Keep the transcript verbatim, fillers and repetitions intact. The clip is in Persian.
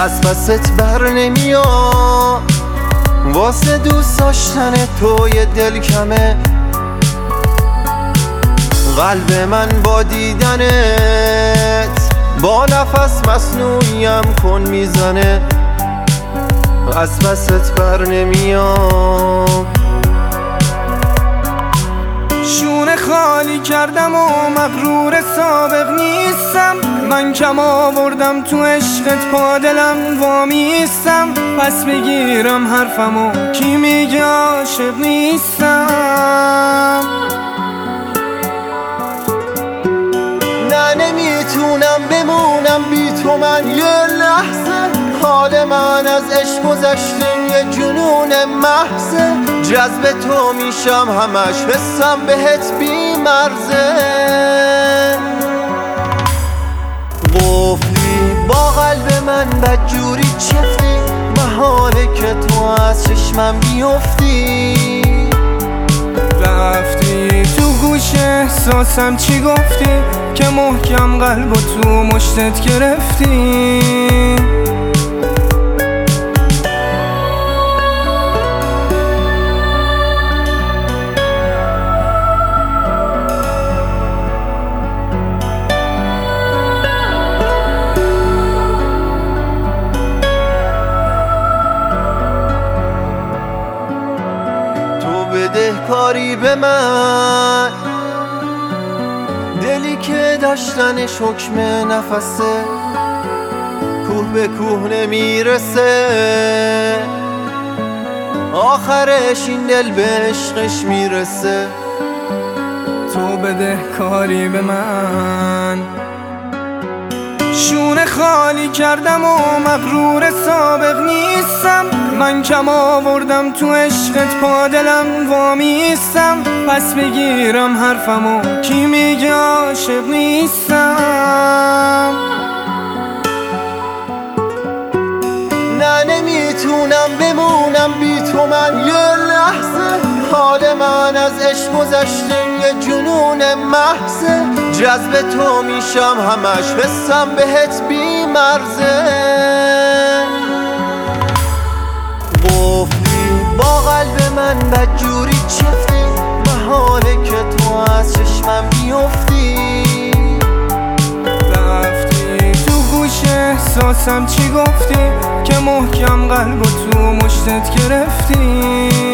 از پست بر نمیام، واسه دوست داشتن تو یه دل کمه. قلب من با دیدنت با نفس مصنوعیم کن میزنه، از پست بر نمیام. شونه خالی کردم و مغرور سابق نیستم، من کم آوردم تو عشقت پا دلم وامیستم. پس بگیرم حرفمو کی میگه عاشق نیستم. نه نمیتونم بمونم بی تو من یه لحظه، حال من از عشق گذشته یه جنون محضه. جذب تو میشم همش حسم بهت بی مرزه. قفلی با قلب من بدجوری چفتی، محاله که تو از چشمم بیفتی. رفتی تو گوش احساسم چی گفتی که محکم قلب تو مشتت گرفتی. بدهکاری به من، دلی که داشتنش حکم نفسه، کوه به کوه نمیرسه، آخرش این دل به عشقش میرسه. تو بدهکاری به من، شونه خالی کردم و مغرور سابق نیستم، من کم آوردم تو عشقت پا دلم وامیستم. پس بگیرم حرفمو کی میگه عاشق نیستم. نه نمیتونم بمونم بی تو من یه لحظه، حال من از عشق گذشته یه جنون محضه. جذب تو میشم همش حسم بهت بی مرزه. قفلی با قلب من بدجوری چفتی، محاله که تو از چشمم بیفتی. رفتی تو گوش احساسم چی گفتی که محکم قلب تو مشتت گرفتی.